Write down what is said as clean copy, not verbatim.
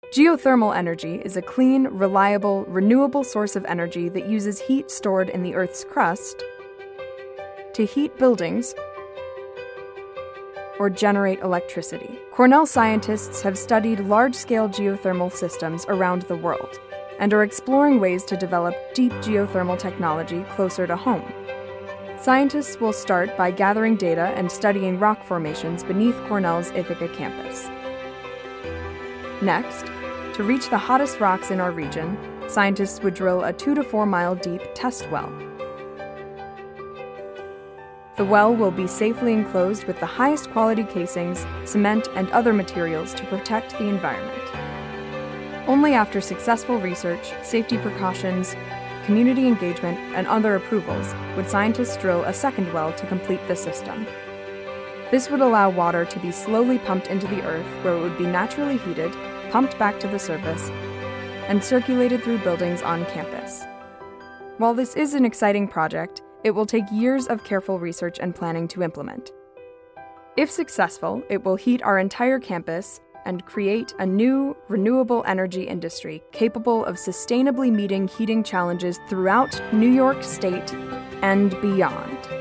Geothermal energy is a clean, reliable, renewable source of energy that uses heat stored in the Earth's crust to heat buildings or generate electricity. Cornell scientists have studied large-scale geothermal systems around the world and are exploring ways to develop deep geothermal technology closer to home. Scientists will start by gathering data and studying rock formations beneath Cornell's Ithaca campus. Next, to reach the hottest rocks in our region, scientists would drill a 2 to 4 mile deep test well. The well will be safely enclosed with the highest quality casings, cement, and other materials to protect the environment. Only after successful research, safety precautions, community engagement, and other approvals would scientists drill a second well to complete the system. This would allow water to be slowly pumped into the earth where it would be naturally heated, pumped back to the surface, and circulated through buildings on campus. While this is an exciting project, it will take years of careful research and planning to implement. If successful, it will heat our entire campus and create a new, renewable energy industry capable of sustainably meeting heating challenges throughout New York State and beyond.